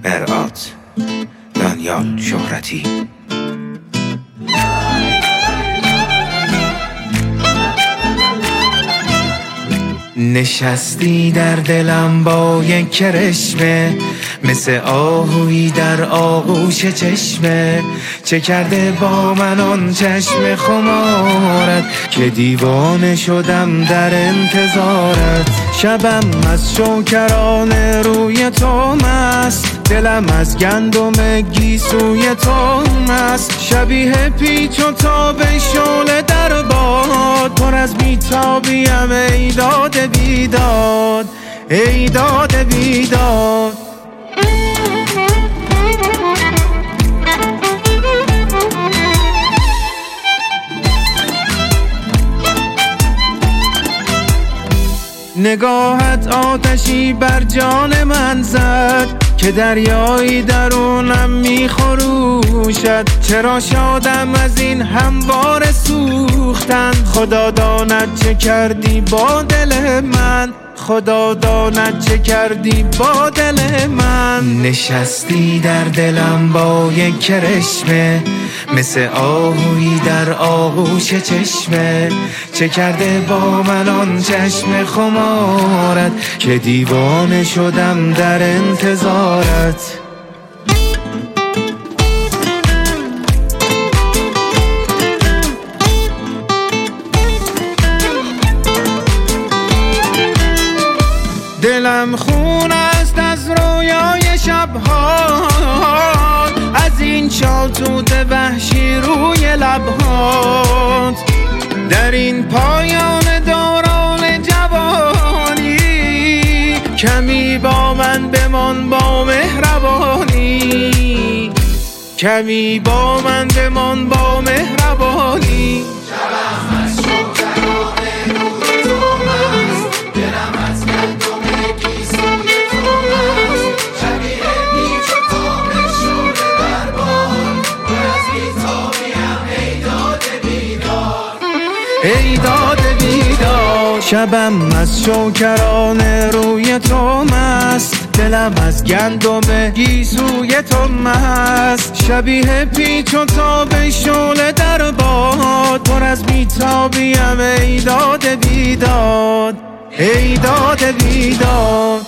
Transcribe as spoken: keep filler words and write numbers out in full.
مرآت دانیال شهرتی. نشستی در دلم با یک کرشمه، مثل آهویی در آغوش چشمه. چه کرده با من آن چشم خمارت که دیوانه شدم در انتظارت. شبم از شوکران روی تو مست، دلم از گندم گیسوی تو مست. شبیه پیچ و تاب شعله در باد، پر از بیتابیم ای داد بیداد، ای داد بیداد. نگاهت آتشی بر جان من زد که دریایی درونم میخروشد. چرا شادم از این هموار سوختن، خدا داند چه کردی با دل من، خدا داند چه کردی با دل من. نشستی در دلم با یک کرشمه، مثل آهویی در آغوش چشمه. چه کرده با من آن چشم خمارت که دیوانه شدم در انتظارت. دلم خون است از رویای شبها، از این شالتوت وحشی روی لبهات. در این پایان دوران جوانی کمی با من بمان با مهربانی، کمی با من بمان با مهربانی. شبم از شوکران روی تو مست، دلم از گندم گیسوی تو مست. شبیه پیچ و تاب شعله در باد، پر از بیتابیم ای داد بیدار، ای داد بیدار. شبم از شوکران روی تو مست، دلم از گندم گیسوی تو مست. شبیه پیچ و تاب شعله در باد، پر از بیتابیم ای داد بیداد، ای داد بیداد.